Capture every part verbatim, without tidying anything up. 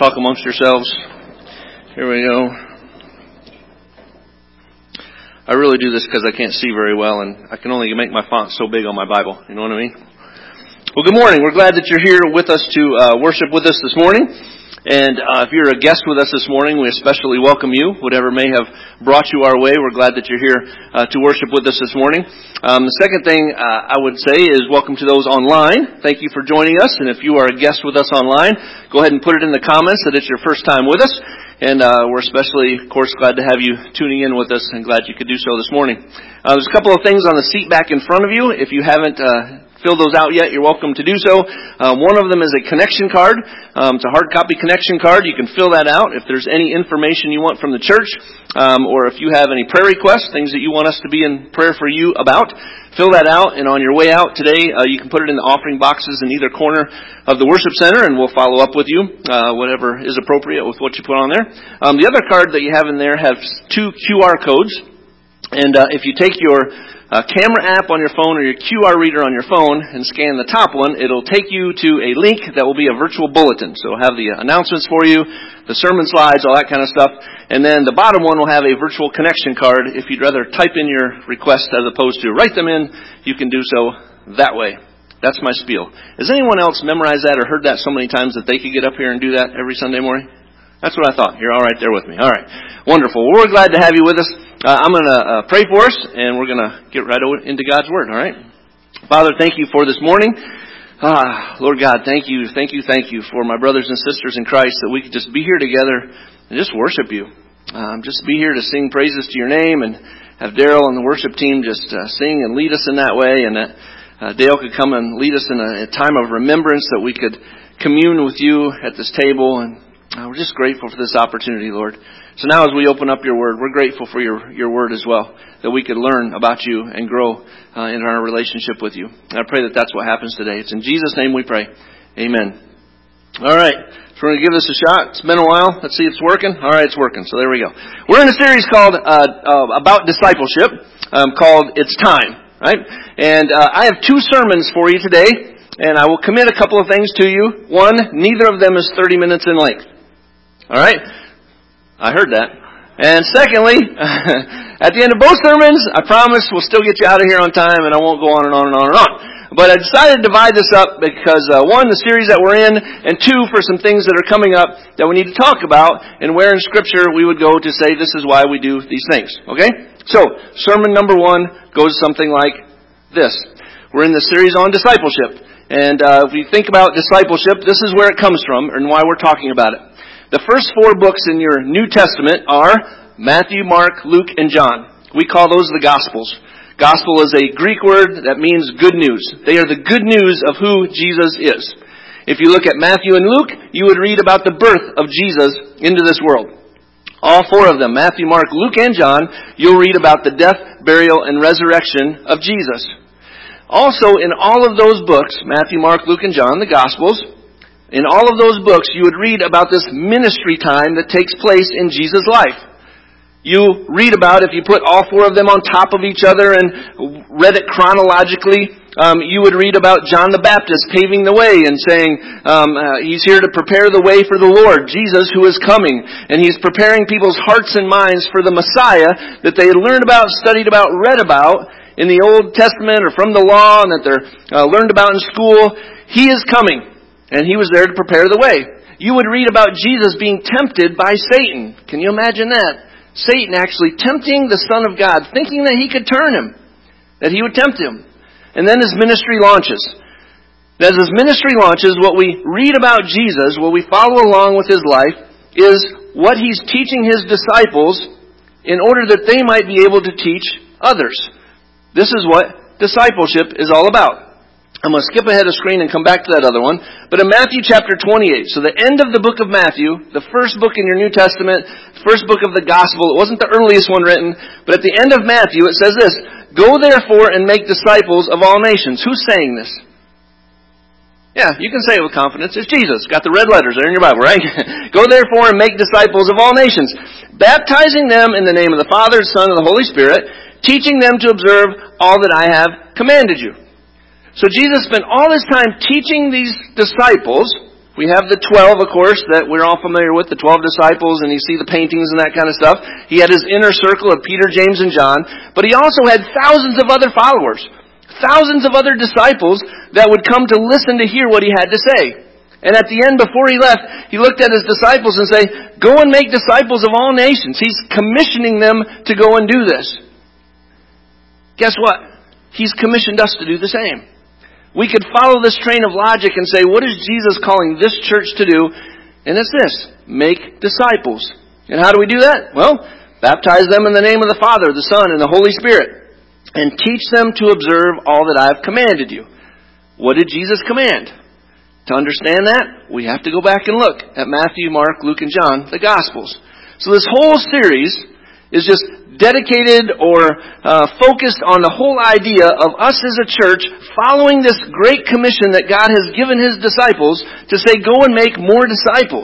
talk amongst yourselves. Here we go. I really do this because I can't see very well, and I can only make my font so big on my Bible. You know what I mean? Well, good morning. We're glad that you're here with us to uh, worship with us this morning. And uh, if you're a guest with us this morning, we especially welcome you. Whatever may have brought you our way, we're glad that you're here uh, to worship with us this morning. Um, the second thing uh, I would say is welcome to those online. Thank you for joining us. And if you are a guest with us online, go ahead and put it in the comments that it's your first time with us. And uh, we're especially, of course, glad to have you tuning in with us, and glad you could do so this morning. Uh, there's a couple of things on the seat back in front of you. If you haven't uh, filled those out yet, you're welcome to do so. Uh, one of them is a connection card. Um, it's a hard copy connection card. You can fill that out. If there's any information you want from the church, um, or if you have any prayer requests, things that you want us to be in prayer for you about, fill that out. And on your way out today, uh, you can put it in the offering boxes in either corner of the worship center, and we'll follow up with you, uh, whatever is appropriate with what you put on there. Um, the other card that you have in there has two Q R codes. And uh, if you take your uh, camera app on your phone or your Q R reader on your phone and scan the top one, it'll take you to a link that will be a virtual bulletin. So it'll have the announcements for you, the sermon slides, all that kind of stuff. And then the bottom one will have a virtual connection card. If you'd rather type in your request as opposed to write them in, you can do so that way. That's my spiel. Has anyone else memorized that or heard that so many times that they could get up here and do that every Sunday morning? That's what I thought. You're all right there with me. All right. Wonderful. Well, we're glad to have you with us. Uh, I'm going to uh, pray for us, and we're going to get right into God's Word, all right? Father, thank you for this morning. Ah, Lord God, thank you, thank you, thank you for my brothers and sisters in Christ, that we could just be here together and just worship you. Um, just be here to sing praises to your name, and have Daryl and the worship team just uh, sing and lead us in that way, and that uh, Dale could come and lead us in a, a time of remembrance, that we could commune with you at this table. And uh, we're just grateful for this opportunity, Lord. So now as we open up your word, we're grateful for your, your word as well, that we could learn about you and grow uh, in our relationship with you. And I pray that that's what happens today. It's in Jesus' name we pray. Amen. All right. So we're going to give this a shot. It's been a while. Let's see if it's working. All right, it's working. So there we go. We're in a series called uh, uh, about discipleship, um, called It's Time, right? And uh, I have two sermons for you today, and I will commit a couple of things to you. One, neither of them is thirty minutes in length. All right? I heard that. And secondly, at the end of both sermons, I promise we'll still get you out of here on time, and I won't go on and on and on and on. But I decided to divide this up because, uh, one, the series that we're in, and two, for some things that are coming up that we need to talk about, and where in Scripture we would go to say this is why we do these things. Okay? So, sermon number one goes something like this. We're in the series on discipleship. And uh, if you think about discipleship, this is where it comes from and why we're talking about it. The first four books in your New Testament are Matthew, Mark, Luke, and John. We call those the Gospels. Gospel is a Greek word that means good news. They are the good news of who Jesus is. If you look at Matthew and Luke, you would read about the birth of Jesus into this world. All four of them, Matthew, Mark, Luke, and John, you'll read about the death, burial, and resurrection of Jesus. Also, in all of those books, Matthew, Mark, Luke, and John, the Gospels, in all of those books, you would read about this ministry time that takes place in Jesus' life. You read about, if you put all four of them on top of each other and read it chronologically, um, you would read about John the Baptist paving the way and saying, um, uh, he's here to prepare the way for the Lord, Jesus, who is coming. And he's preparing people's hearts and minds for the Messiah that they had learned about, studied about, read about in the Old Testament or from the law, and that they're uh, learned about in school. He is coming. And he was there to prepare the way. You would read about Jesus being tempted by Satan. Can you imagine that? Satan actually tempting the Son of God, thinking that he could turn him, that he would tempt him. And then his ministry launches. As his ministry launches, what we read about Jesus, what we follow along with his life, is what he's teaching his disciples in order that they might be able to teach others. This is what discipleship is all about. I'm going to skip ahead of screen and come back to that other one. But in Matthew chapter twenty-eight, so the end of the book of Matthew, the first book in your New Testament, first book of the Gospel, it wasn't the earliest one written, but at the end of Matthew it says this, "Go therefore and make disciples of all nations." Who's saying this? Yeah, you can say it with confidence. It's Jesus. Got the red letters there in your Bible, right? "Go therefore and make disciples of all nations, baptizing them in the name of the Father, Son, and the Holy Spirit, teaching them to observe all that I have commanded you." So Jesus spent all his time teaching these disciples We have the twelve, of course, that we're all familiar with, the twelve disciples, and you see the paintings and that kind of stuff. He had his inner circle of Peter, James, and John, but he also had thousands of other followers, thousands of other disciples that would come to listen to hear what he had to say. And at the end, before he left, he looked at his disciples and said, go and make disciples of all nations. He's commissioning them to go and do this. Guess what? He's commissioned us to do the same. We could follow this train of logic and say, what is Jesus calling this church to do? And it's this, make disciples. And how do we do that? Well, baptize them in the name of the Father, the Son, and the Holy Spirit, and teach them to observe all that I have commanded you. What did Jesus command? To understand that, we have to go back and look at Matthew, Mark, Luke, and John, the Gospels. So this whole series is just dedicated or uh, focused on the whole idea of us as a church following this great commission that God has given His disciples to say, go and make more disciples.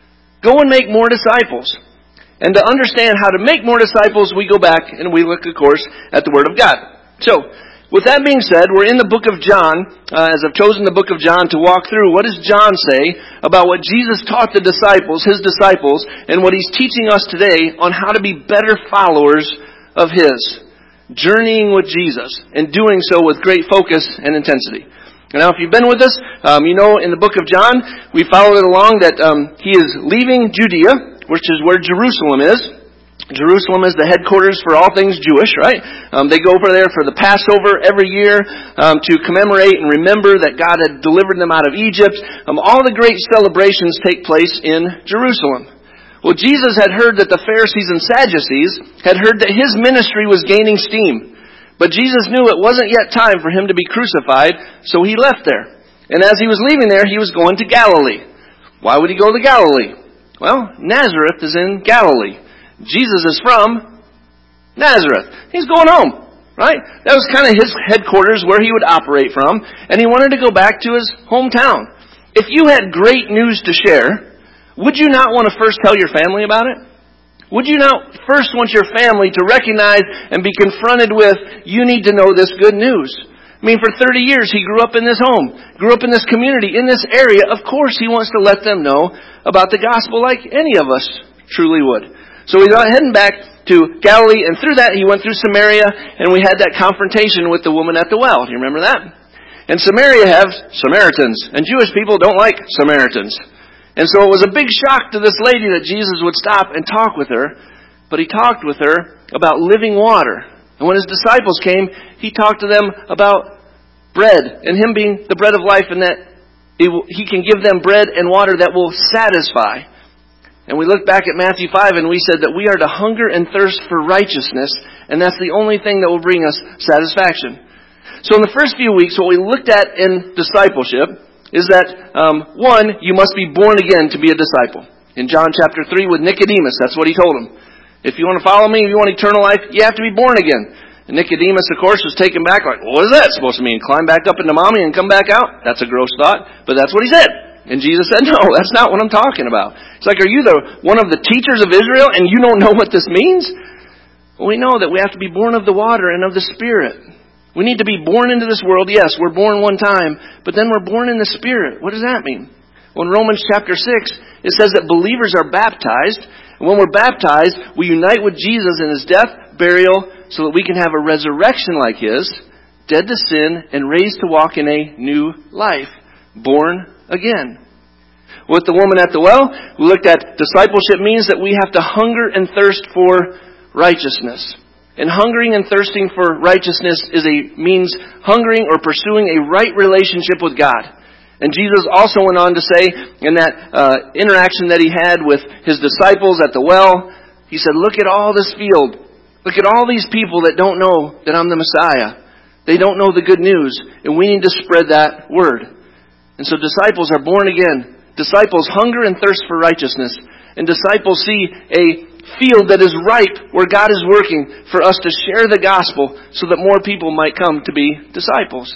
Go and make more disciples. And to understand how to make more disciples, we go back and we look, of course, at the Word of God. So, with that being said, we're in the book of John, uh, as I've chosen the book of John to walk through. What does John say about what Jesus taught the disciples, His disciples, and what He's teaching us today on how to be better followers of His, journeying with Jesus, and doing so with great focus and intensity. Now, if you've been with us, um, you know in the book of John, we followed it along that um, He is leaving Judea, which is where Jerusalem is. Jerusalem is the headquarters for all things Jewish, right? Um, they go over there for the Passover every year um, to commemorate and remember that God had delivered them out of Egypt. Um, all the great celebrations take place in Jerusalem. Well, Jesus had heard that the Pharisees and Sadducees had heard that His ministry was gaining steam. But Jesus knew it wasn't yet time for Him to be crucified, so He left there. And as He was leaving there, He was going to Galilee. Why would He go to Galilee? Well, Nazareth is in Galilee. Jesus is from Nazareth. He's going home, right? That was kind of His headquarters where He would operate from, and He wanted to go back to His hometown. If you had great news to share, would you not want to first tell your family about it? Would you not first want your family to recognize and be confronted with, you need to know this good news? I mean, for thirty years, He grew up in this home, grew up in this community, in this area. Of course, He wants to let them know about the gospel like any of us truly would. So he's heading back to Galilee, and through that he went through Samaria, and we had that confrontation with the woman at the well. Do you remember that? And Samaria has Samaritans, and Jewish people don't like Samaritans. And so it was a big shock to this lady that Jesus would stop and talk with her, but He talked with her about living water. And when His disciples came, He talked to them about bread, and Him being the bread of life, and that it will, He can give them bread and water that will satisfy. And we look back at Matthew five and we said that we are to hunger and thirst for righteousness, and that's the only thing that will bring us satisfaction. So in the first few weeks, what we looked at in discipleship is that, um, one, you must be born again to be a disciple. In John chapter three with Nicodemus, that's what He told him. If you want to follow Me, if you want eternal life, you have to be born again. And Nicodemus, of course, was taken back like, what is that supposed to mean? Climb back up into mommy and come back out? That's a gross thought, but that's what He said. And Jesus said, no, that's not what I'm talking about. It's like, are you the one of the teachers of Israel and you don't know what this means? Well, we know that we have to be born of the water and of the Spirit. We need to be born into this world. Yes, we're born one time, but then we're born in the Spirit. What does that mean? Well, in Romans chapter six, it says that believers are baptized. And when we're baptized, we unite with Jesus in His death, burial, so that we can have a resurrection like His, dead to sin, and raised to walk in a new life, born again. With the woman at the well, we looked at discipleship means that we have to hunger and thirst for righteousness. And hungering and thirsting for righteousness is a means hungering or pursuing a right relationship with God. And Jesus also went on to say in that uh, interaction that He had with His disciples at the well, He said, look at all this field. Look at all these people that don't know that I'm the Messiah. They don't know the good news. And we need to spread that word. And so disciples are born again. Disciples hunger and thirst for righteousness. And disciples see a field that is ripe where God is working for us to share the gospel so that more people might come to be disciples.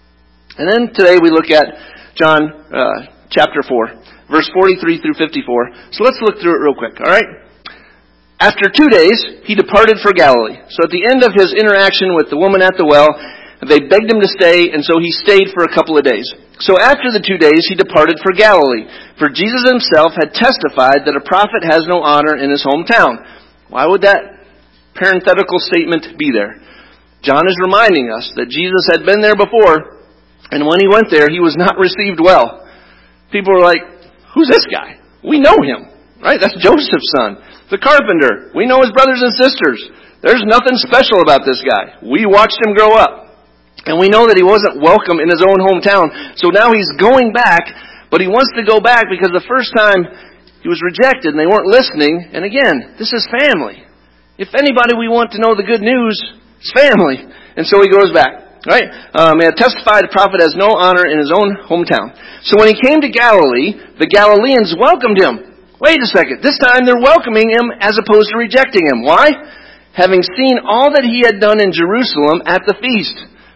And then today we look at John uh, chapter four, verse forty-three through fifty-four. So let's look through it real quick, all right? After two days, He departed for Galilee. So at the end of His interaction with the woman at the well, they begged Him to stay, and so He stayed for a couple of days. So after the two days, he departed for Galilee, for Jesus himself had testified that a prophet has no honor in his hometown. Why would that parenthetical statement be there? John is reminding us that Jesus had been there before, and when he went there, he was not received well. People were like, who's this guy? We know him, right? That's Joseph's son, the carpenter. We know his brothers and sisters. There's nothing special about this guy. We watched him grow up. And we know that he wasn't welcome in his own hometown. So now he's going back, but he wants to go back because the first time he was rejected and they weren't listening. And again, this is family. If anybody we want to know the good news, it's family. And so he goes back. Right? Um, and testified the prophet has no honor in his own hometown. So when he came to Galilee, the Galileans welcomed him. Wait a second. This time they're welcoming him as opposed to rejecting him. Why? Having seen all that he had done in Jerusalem at the feast.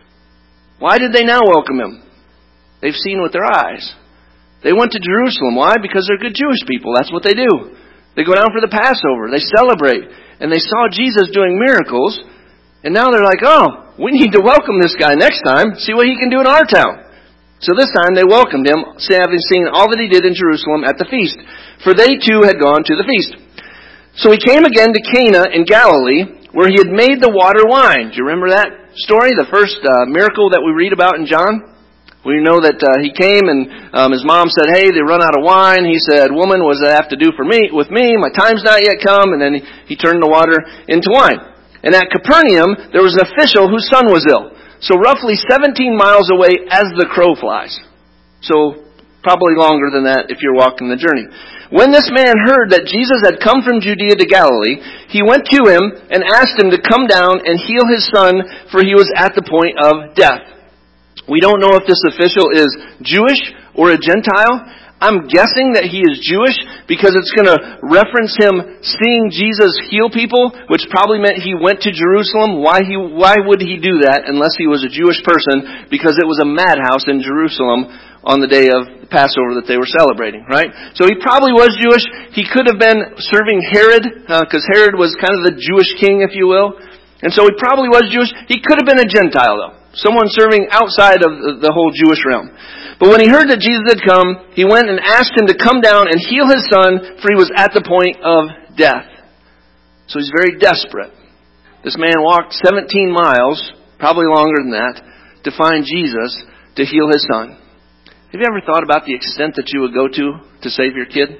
Why did they now welcome him? They've seen with their eyes. They went to Jerusalem. Why? Because they're good Jewish people. That's what they do. They go down for the Passover. They celebrate. And they saw Jesus doing miracles. And now they're like, oh, we need to welcome this guy next time. See what he can do in our town. So this time they welcomed him, having seen all that he did in Jerusalem at the feast. For they too had gone to the feast. So he came again to Cana in Galilee, where he had made the water wine. Do you remember that story, the first uh, miracle that we read about in John? We know that uh, he came and um, his mom said, hey, they run out of wine. He said, woman, what does that have to do for me, with me? My time's not yet come. And then he, he turned the water into wine. And at Capernaum, there was an official whose son was ill. So roughly seventeen miles away as the crow flies. So probably longer than that if you're walking the journey. When this man heard that Jesus had come from Judea to Galilee, he went to him and asked him to come down and heal his son, for he was at the point of death. We don't know if this official is Jewish or a Gentile. I'm guessing that he is Jewish because it's going to reference him seeing Jesus heal people, which probably meant he went to Jerusalem. Why he, why would he do that unless he was a Jewish person? Because it was a madhouse in Jerusalem on the day of Passover that they were celebrating, right? So he probably was Jewish. He could have been serving Herod, because uh, Herod was kind of the Jewish king, if you will. And so he probably was Jewish. He could have been a Gentile, though. Someone serving outside of the whole Jewish realm. But when he heard that Jesus had come, he went and asked him to come down and heal his son, for he was at the point of death. So he's very desperate. This man walked seventeen miles, probably longer than that, to find Jesus to heal his son. Have you ever thought about the extent that you would go to to save your kid?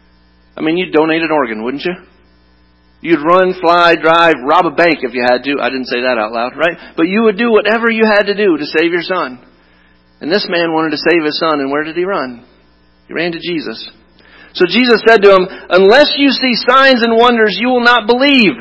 I mean, you'd donate an organ, wouldn't you? You'd run, fly, drive, rob a bank if you had to. I didn't say that out loud, right? But you would do whatever you had to do to save your son. And this man wanted to save his son, and where did he run? He ran to Jesus. So Jesus said to him, unless you see signs and wonders, you will not believe.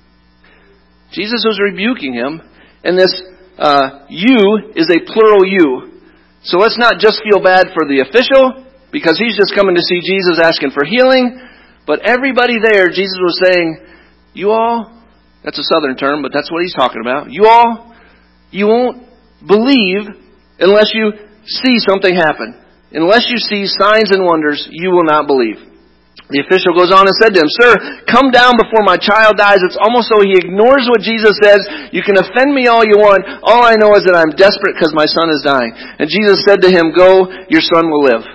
Jesus was rebuking him, and this uh, you is a plural you. So let's not just feel bad for the official, because he's just coming to see Jesus asking for healing. But everybody there, Jesus was saying, you all, that's a southern term, but that's what he's talking about. You all, you won't believe unless you see something happen. Unless you see signs and wonders, you will not believe. The official goes on and said to him, sir, come down before my child dies. It's almost so he ignores what Jesus says. You can offend me all you want. All I know is that I'm desperate because my son is dying. And Jesus said to him, go, your son will live.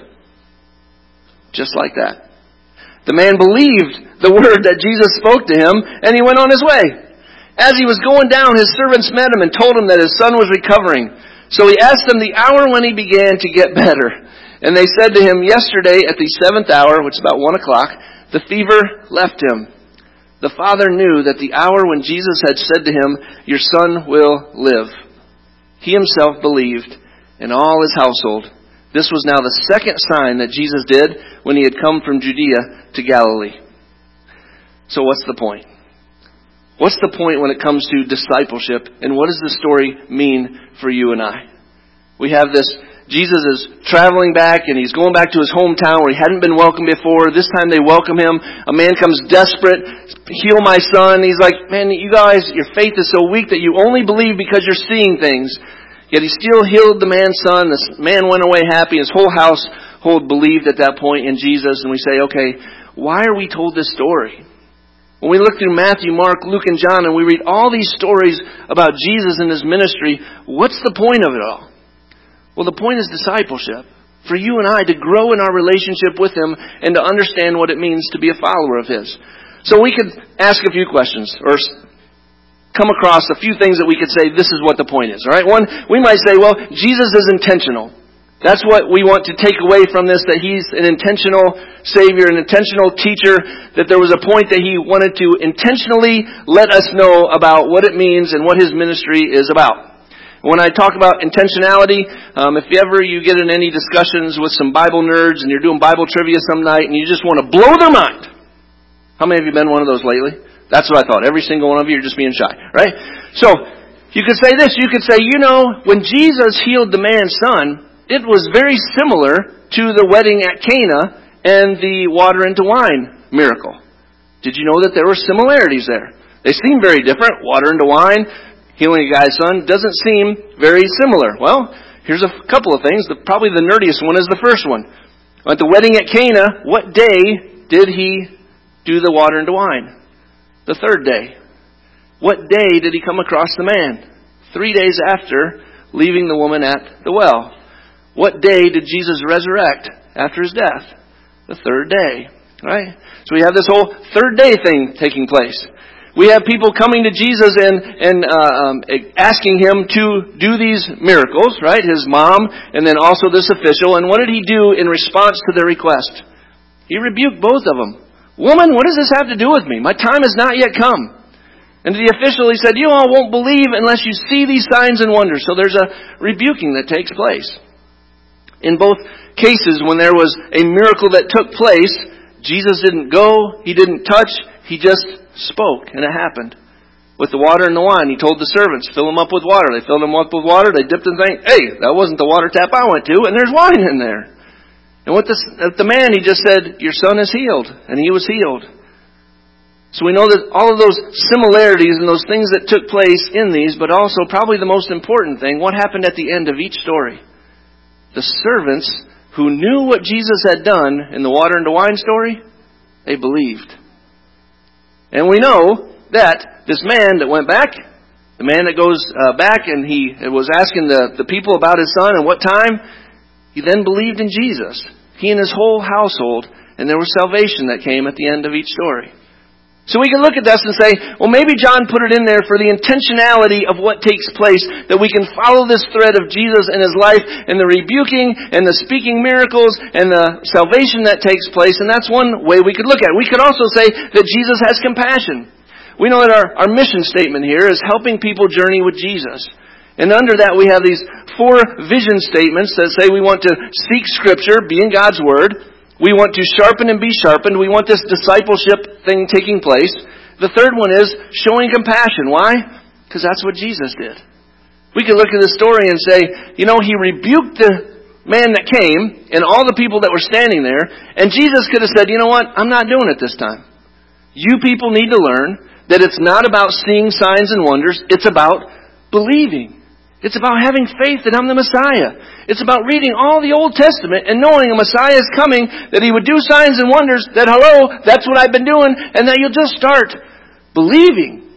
Just like that. The man believed the word that Jesus spoke to him, and he went on his way. As he was going down, his servants met him and told him that his son was recovering. So he asked them the hour when he began to get better. And they said to him, yesterday at the seventh hour, which is about one o'clock, the fever left him. The father knew that the hour when Jesus had said to him, your son will live. He himself believed, and all his household. This was now the second sign that Jesus did when he had come from Judea to Galilee. So what's the point? What's the point when it comes to discipleship? And what does the story mean for you and I? We have this, Jesus is traveling back and he's going back to his hometown where he hadn't been welcomed before. This time they welcome him. A man comes desperate, heal my son. He's like, man, you guys, your faith is so weak that you only believe because you're seeing things. Yet he still healed the man's son. This man went away happy. His whole household believed at that point in Jesus. And we say, okay, why are we told this story? When we look through Matthew, Mark, Luke, and John, and we read all these stories about Jesus and his ministry, what's the point of it all? Well, the point is discipleship. For you and I to grow in our relationship with Him and to understand what it means to be a follower of His. So we could ask a few questions or come across a few things that we could say, this is what the point is. All right? One, we might say, well, Jesus is intentional. That's what we want to take away from this, that He's an intentional Savior, an intentional teacher, that there was a point that He wanted to intentionally let us know about what it means and what His ministry is about. When I talk about intentionality, um, if ever you get in any discussions with some Bible nerds and you're doing Bible trivia some night and you just want to blow their mind. How many of you been one of those lately? That's what I thought. Every single one of you are just being shy, right? So, you could say this. You could say, you know, when Jesus healed the man's son, it was very similar to the wedding at Cana and the water into wine miracle. Did you know that there were similarities there? They seem very different. Water into wine, healing a guy's son, doesn't seem very similar. Well, here's a couple of things. The, probably the nerdiest one is the first one. At the wedding at Cana, what day did He do the water into wine? The third day. What day did He come across the man? Three days after leaving the woman at the well. What day did Jesus resurrect after His death? The third day. Right? So we have this whole third day thing taking place. We have people coming to Jesus and, and uh, um, asking Him to do these miracles, right? His mom and then also this official. And what did He do in response to their request? He rebuked both of them. Woman, what does this have to do with me? My time has not yet come. And to the official He said, you all won't believe unless you see these signs and wonders. So there's a rebuking that takes place. In both cases, when there was a miracle that took place, Jesus didn't go, He didn't touch, He just spoke, and it happened. With the water and the wine, He told the servants, fill them up with water. They filled them up with water, they dipped and think, hey, that wasn't the water tap I went to, and there's wine in there. And with the, with the man, He just said, your son is healed, and he was healed. So we know that all of those similarities and those things that took place in these, but also probably the most important thing, what happened at the end of each story? The servants who knew what Jesus had done in the water and the wine story, they believed. And we know that this man that went back, the man that goes uh, back and he was asking the, the people about his son and what time, he then believed in Jesus. He and his whole household, and there was salvation that came at the end of each story. So we can look at this and say, well, maybe John put it in there for the intentionality of what takes place, that we can follow this thread of Jesus and His life and the rebuking and the speaking miracles and the salvation that takes place. And that's one way we could look at it. We could also say that Jesus has compassion. We know that our, our mission statement here is helping people journey with Jesus. And under that we have these four vision statements that say we want to seek Scripture, be in God's Word. We want to sharpen and be sharpened. We want this discipleship thing taking place. The third one is showing compassion. Why? Because that's what Jesus did. We could look at the story and say, you know, He rebuked the man that came and all the people that were standing there. And Jesus could have said, you know what? I'm not doing it this time. You people need to learn that it's not about seeing signs and wonders. It's about believing. It's about having faith that I'm the Messiah. It's about reading all the Old Testament and knowing a Messiah is coming, that He would do signs and wonders, that hello, that's what I've been doing, and that you'll just start believing.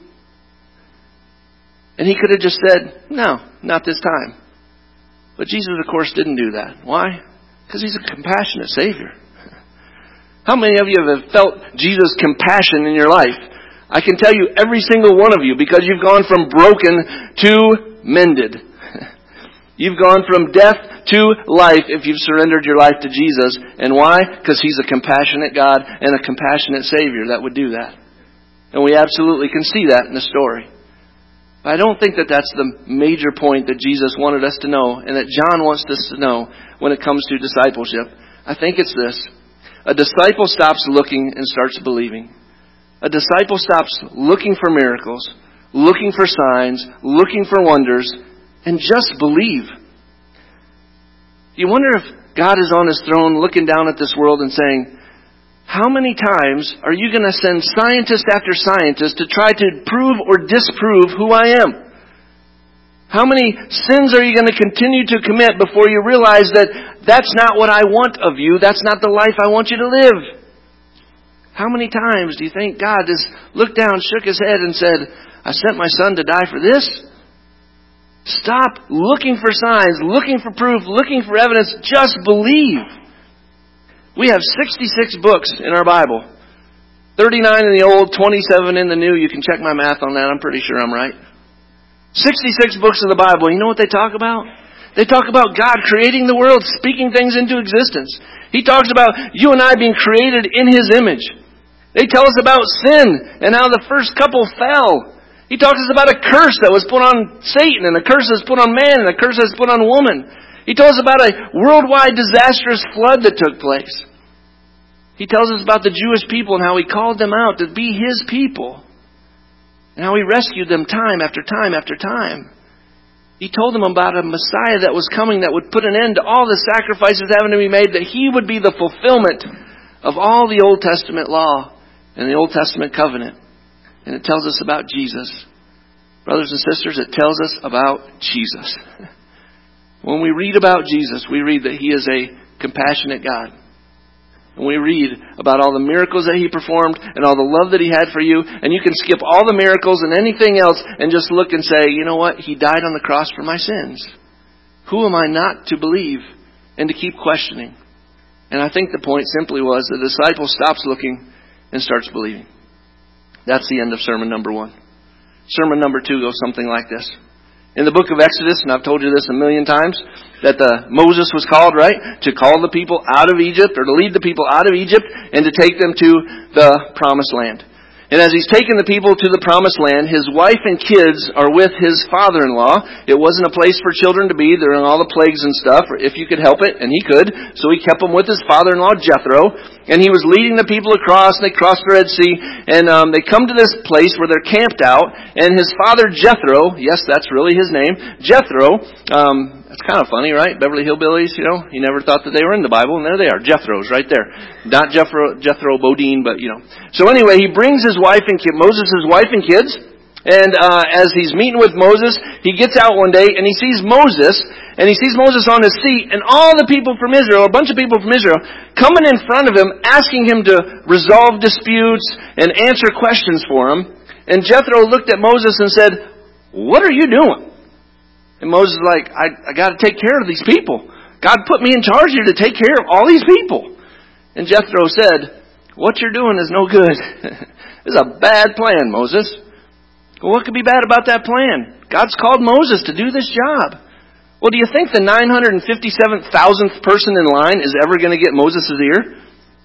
And He could have just said, no, not this time. But Jesus, of course, didn't do that. Why? Because He's a compassionate Savior. How many of you have felt Jesus' compassion in your life? I can tell you every single one of you, because you've gone from broken to mended. You've gone from death to life if you've surrendered your life to Jesus. And why? Because He's a compassionate God and a compassionate Savior that would do that. And we absolutely can see that in the story. But I don't think that that's the major point that Jesus wanted us to know and that John wants us to know when it comes to discipleship. I think it's this. A disciple stops looking and starts believing. A disciple stops looking for miracles, looking for signs, looking for wonders, and just believe. You wonder if God is on His throne looking down at this world and saying, how many times are you going to send scientist after scientist to try to prove or disprove who I am? How many sins are you going to continue to commit before you realize that that's not what I want of you, that's not the life I want you to live? How many times do you think God has looked down, shook His head and said, I sent my Son to die for this? Stop looking for signs, looking for proof, looking for evidence. Just believe. We have sixty-six books in our Bible. thirty-nine in the Old, twenty-seven in the New. You can check my math on that. I'm pretty sure I'm right. sixty-six books of the Bible. You know what they talk about? They talk about God creating the world, speaking things into existence. He talks about you and I being created in His image. They tell us about sin and how the first couple fell. He talks us about a curse that was put on Satan, and a curse that was put on man, and a curse that was put on woman. He tells us about a worldwide disastrous flood that took place. He tells us about the Jewish people and how He called them out to be His people. And how He rescued them time after time after time. He told them about a Messiah that was coming that would put an end to all the sacrifices having to be made, that He would be the fulfillment of all the Old Testament law and the Old Testament covenant. And it tells us about Jesus. Brothers and sisters, it tells us about Jesus. When we read about Jesus, we read that He is a compassionate God. And we read about all the miracles that He performed and all the love that He had for you. And you can skip all the miracles and anything else and just look and say, you know what? He died on the cross for my sins. Who am I not to believe and to keep questioning? And I think the point simply was the disciple stops looking and starts believing. That's the end of sermon number one. Sermon number two goes something like this. In the book of Exodus, and I've told you this a million times, that the Moses was called, right, to call the people out of Egypt, or to lead the people out of Egypt, and to take them to the promised land. And as he's taken the people to the promised land, his wife and kids are with his father-in-law. It wasn't a place for children to be during all the plagues and stuff, if you could help it, and he could. So he kept them with his father-in-law, Jethro. And he was leading the people across, and they crossed the Red Sea. And um, they come to this place where they're camped out. And his father, Jethro, yes, that's really his name, Jethro, um, that's kind of funny, right? Beverly Hillbillies, you know, you never thought that they were in the Bible, and there they are, Jethro's right there. Not Jethro, Jethro Bodine, but, you know. So anyway, he brings his wife and kid, Moses' wife and kids, and uh, as he's meeting with Moses, he gets out one day, and he sees Moses, and he sees Moses on his seat, and all the people from Israel, a bunch of people from Israel, coming in front of him, asking him to resolve disputes and answer questions for him. And Jethro looked at Moses and said, "What are you doing?" And Moses is like, I, I got to take care of these people. God put me in charge here to take care of all these people. And Jethro said, "What you're doing is no good. This is a bad plan, Moses." Well, what could be bad about that plan? God's called Moses to do this job. Well, do you think the nine hundred fifty-seven thousandth person in line is ever going to get Moses' ear?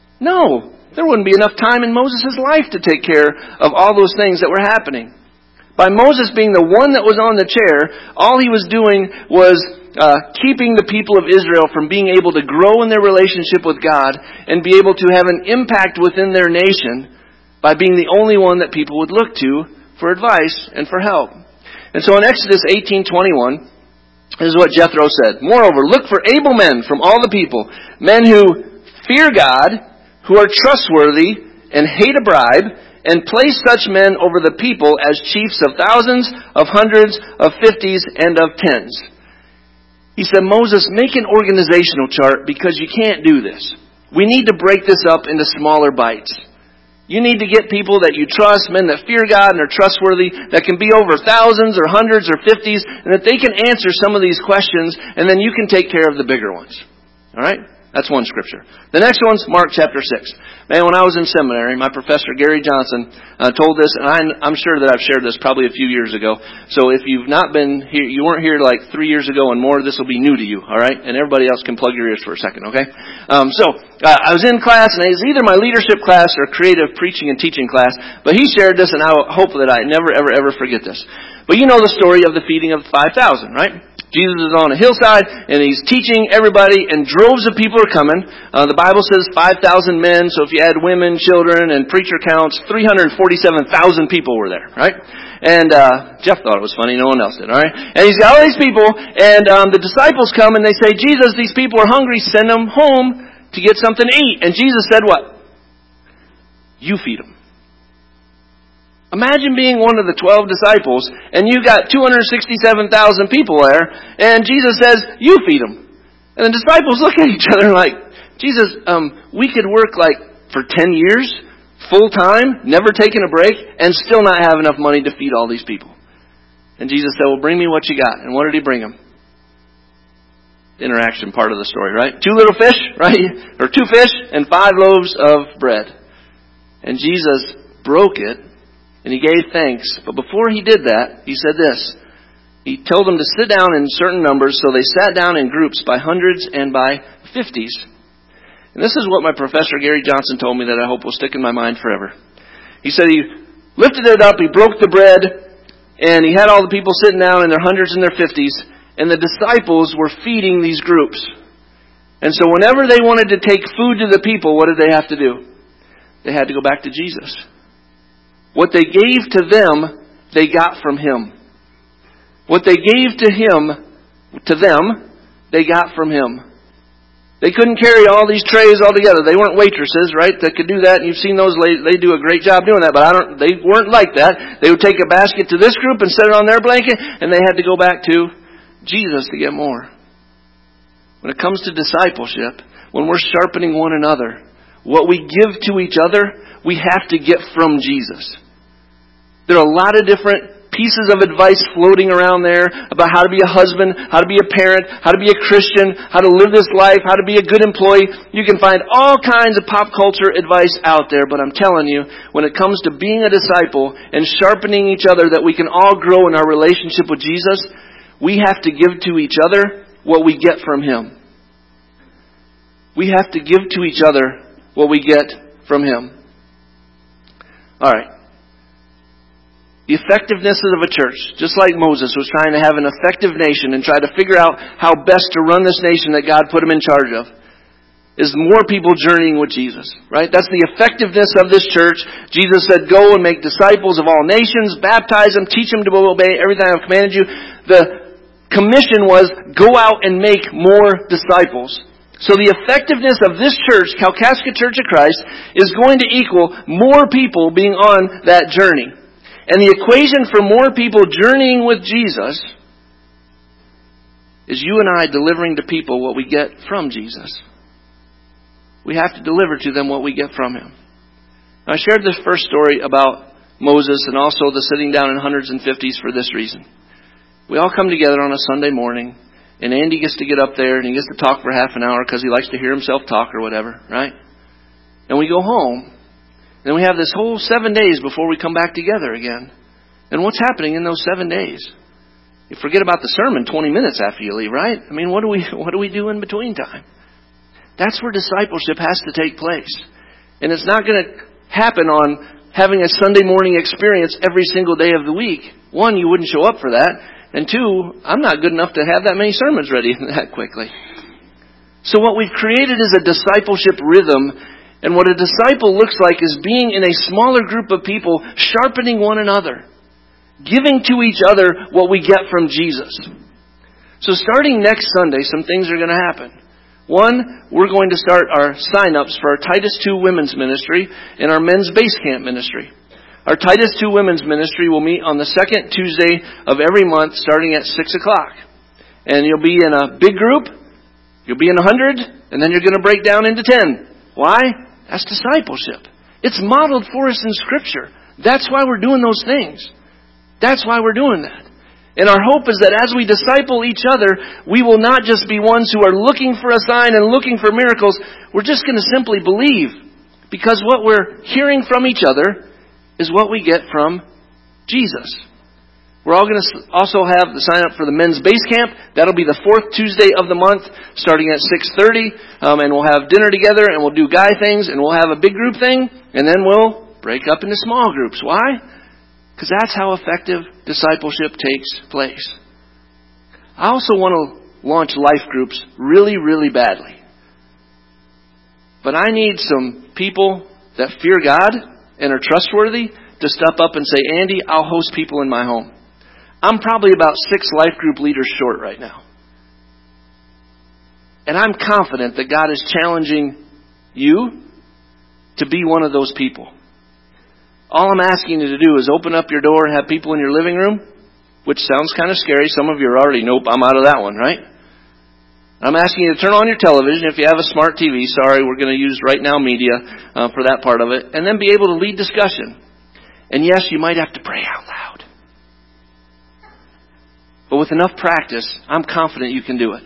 No. There wouldn't be enough time in Moses' life to take care of all those things that were happening. By Moses being the one that was on the chair, all he was doing was uh, keeping the people of Israel from being able to grow in their relationship with God and be able to have an impact within their nation by being the only one that people would look to for advice and for help. And so in Exodus eighteen twenty-one, this is what Jethro said. "Moreover, look for able men from all the people, men who fear God, who are trustworthy and hate a bribe, and place such men over the people as chiefs of thousands, of hundreds, of fifties, and of tens." He said, "Moses, make an organizational chart because you can't do this. We need to break this up into smaller bites. You need to get people that you trust, men that fear God and are trustworthy, that can be over thousands or hundreds or fifties, and that they can answer some of these questions, and then you can take care of the bigger ones." All right? That's one scripture. The next one's Mark chapter six. Man, when I was in seminary, my professor, Gary Johnson, uh, told this, and I, I'm sure that I've shared this probably a few years ago. So if you've not been here, you weren't here like three years ago and more, this will be new to you, all right? And everybody else can plug your ears for a second, okay? Um, so uh, I was in class, and it was either my leadership class or creative preaching and teaching class, but he shared this, and I hope that I never, ever, ever forget this. But you know the story of the feeding of the five thousand, right? Jesus is on a hillside, and he's teaching everybody, and droves of people are coming. Uh, the Bible says five thousand men, so if you add women, children, and preacher counts, three hundred forty-seven thousand people were there, right? And uh Jeff thought it was funny, no one else did, all right? And he's got all these people, and um the disciples come, and they say, "Jesus, these people are hungry, send them home to get something to eat." And Jesus said what? "You feed them." Imagine being one of the twelve disciples, and you got two hundred sixty-seven thousand people there, and Jesus says, "You feed them." And the disciples look at each other like, "Jesus, um, we could work like for ten years, full time, never taking a break, and still not have enough money to feed all these people." And Jesus said, well, bring me what you got. And what did he bring him? Interaction part of the story, right? Two little fish, right? Or two fish and five loaves of bread. And Jesus broke it and he gave thanks. But before he did that, he said this. He told them to sit down in certain numbers, so they sat down in groups by hundreds and by fifties. And this is what my professor Gary Johnson told me that I hope will stick in my mind forever. He said he lifted it up, he broke the bread, and he had all the people sitting down in their hundreds and their fifties. And the disciples were feeding these groups. And so whenever they wanted to take food to the people, what did they have to do? They had to go back to Jesus. What they gave to them, they got from Him. What they gave to Him, to them, they got from Him. They couldn't carry all these trays all together. They weren't waitresses, right, that could do that. And you've seen those ladies, they do a great job doing that, but I don't, they weren't like that. They would take a basket to this group and set it on their blanket, and they had to go back to Jesus to get more. When it comes to discipleship, when we're sharpening one another, what we give to each other, we have to get from Jesus. There are a lot of different pieces of advice floating around there about how to be a husband, how to be a parent, how to be a Christian, how to live this life, how to be a good employee. You can find all kinds of pop culture advice out there, but I'm telling you, when it comes to being a disciple and sharpening each other that we can all grow in our relationship with Jesus, we have to give to each other what we get from Him. We have to give to each other what we get from Him. All right. The effectiveness of a church, just like Moses was trying to have an effective nation and try to figure out how best to run this nation that God put him in charge of, is more people journeying with Jesus, right? That's the effectiveness of this church. Jesus said, go and make disciples of all nations, baptize them, teach them to obey everything I've commanded you. The commission was, go out and make more disciples. So the effectiveness of this church, Kalkaska Church of Christ, is going to equal more people being on that journey. And the equation for more people journeying with Jesus is you and I delivering to people what we get from Jesus. We have to deliver to them what we get from Him. Now, I shared this first story about Moses and also the sitting down in hundreds and fifties for this reason. We all come together on a Sunday morning, and Andy gets to get up there and he gets to talk for half an hour because he likes to hear himself talk or whatever, right? And we go home. Then we have this whole seven days before we come back together again. And what's happening in those seven days? You forget about the sermon twenty minutes after you leave, right? I mean, what do we what do we do in between time? That's where discipleship has to take place. And it's not going to happen on having a Sunday morning experience every single day of the week. One, you wouldn't show up for that. And two, I'm not good enough to have that many sermons ready that quickly. So what we've created is a discipleship rhythm. And what a disciple looks like is being in a smaller group of people, sharpening one another, giving to each other what we get from Jesus. So starting next Sunday, some things are going to happen. One, we're going to start our sign-ups for our Titus two Women's Ministry and our Men's Base Camp Ministry. Our Titus two Women's Ministry will meet on the second Tuesday of every month starting at six o'clock. And you'll be in a big group, you'll be in a hundred, and then you're going to break down into ten. Why? That's discipleship. It's modeled for us in Scripture. That's why we're doing those things. That's why we're doing that. And our hope is that as we disciple each other, we will not just be ones who are looking for a sign and looking for miracles. We're just going to simply believe. Because what we're hearing from each other is what we get from Jesus. We're all going to also have the sign up for the Men's Base Camp. That'll be the fourth Tuesday of the month, starting at six thirty. Um, and we'll have dinner together, and we'll do guy things, and we'll have a big group thing, and then we'll break up into small groups. Why? Because that's how effective discipleship takes place. I also want to launch life groups really, really badly. But I need some people that fear God and are trustworthy to step up and say, Andy, I'll host people in my home. I'm probably about six life group leaders short right now. And I'm confident that God is challenging you to be one of those people. All I'm asking you to do is open up your door and have people in your living room, which sounds kind of scary. Some of you are already, nope, I'm out of that one, right? I'm asking you to turn on your television. If you have a smart T V, sorry, we're going to use Right Now Media uh, for that part of it. And then be able to lead discussion. And yes, you might have to pray out loud. But with enough practice, I'm confident you can do it.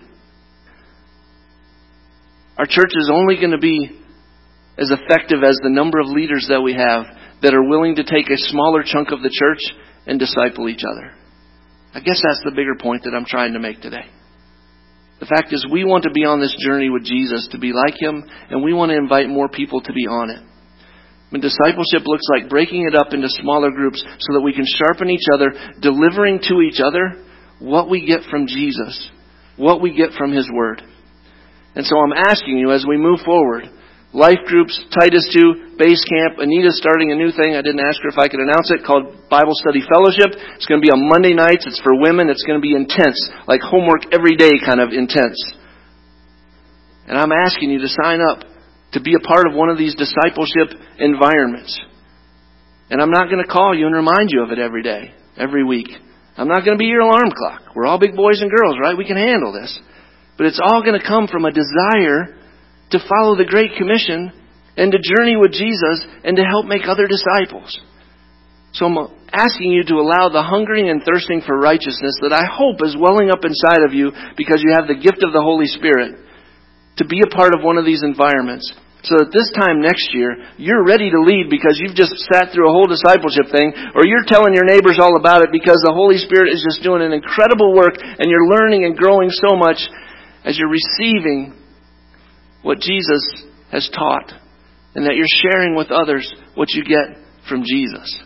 Our church is only going to be as effective as the number of leaders that we have that are willing to take a smaller chunk of the church and disciple each other. I guess that's the bigger point that I'm trying to make today. The fact is, we want to be on this journey with Jesus, to be like Him, and we want to invite more people to be on it. When discipleship looks like breaking it up into smaller groups so that we can sharpen each other, delivering to each other what we get from Jesus, what we get from His Word. And so I'm asking you, as we move forward, life groups, Titus two, Base Camp, Anita's starting a new thing. I didn't ask her if I could announce it, called Bible Study Fellowship. It's going to be on Monday nights. It's for women. It's going to be intense, like homework every day kind of intense. And I'm asking you to sign up to be a part of one of these discipleship environments. And I'm not going to call you and remind you of it every day, every week. I'm not going to be your alarm clock. We're all big boys and girls, right? We can handle this. But it's all going to come from a desire to follow the Great Commission and to journey with Jesus and to help make other disciples. So I'm asking you to allow the hungering and thirsting for righteousness that I hope is welling up inside of you because you have the gift of the Holy Spirit to be a part of one of these environments. So that this time next year, you're ready to lead because you've just sat through a whole discipleship thing, or you're telling your neighbors all about it because the Holy Spirit is just doing an incredible work and you're learning and growing so much as you're receiving what Jesus has taught, and that you're sharing with others what you get from Jesus.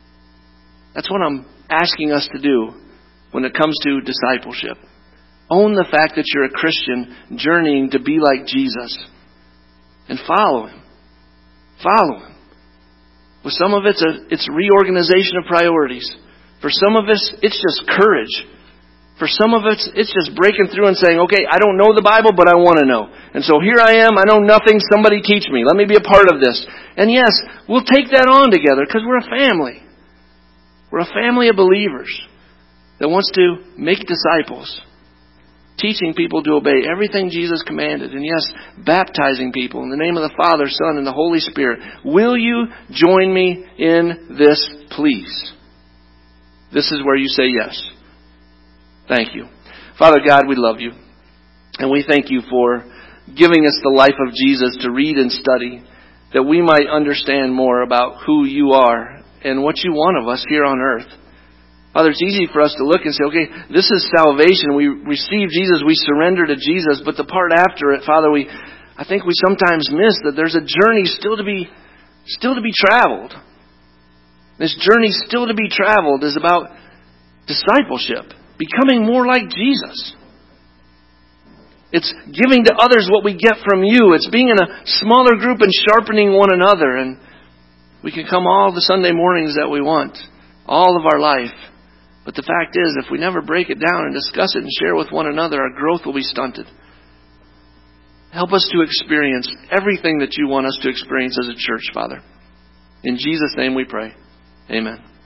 That's what I'm asking us to do when it comes to discipleship. Own the fact that you're a Christian journeying to be like Jesus. And follow Him. Follow Him. With some of it's a it's reorganization of priorities. For some of us, it's just courage. For some of us, it's just breaking through and saying, okay, I don't know the Bible, but I want to know. And so here I am. I know nothing. Somebody teach me. Let me be a part of this. And yes, we'll take that on together because we're a family. We're a family of believers that wants to make disciples. Teaching people to obey everything Jesus commanded. And yes, baptizing people in the name of the Father, Son, and the Holy Spirit. Will you join me in this, please? This is where you say yes. Thank you. Father God, we love you. And we thank you for giving us the life of Jesus to read and study, that we might understand more about who you are and what you want of us here on earth. Father, it's easy for us to look and say, okay, this is salvation. We receive Jesus. We surrender to Jesus. But the part after it, Father, we, I think we sometimes miss that there's a journey still to be, still to be traveled. This journey still to be traveled is about discipleship, becoming more like Jesus. It's giving to others what we get from you. It's being in a smaller group and sharpening one another. And we can come all the Sunday mornings that we want, all of our life. But the fact is, if we never break it down and discuss it and share with one another, our growth will be stunted. Help us to experience everything that you want us to experience as a church, Father. In Jesus' name we pray. Amen.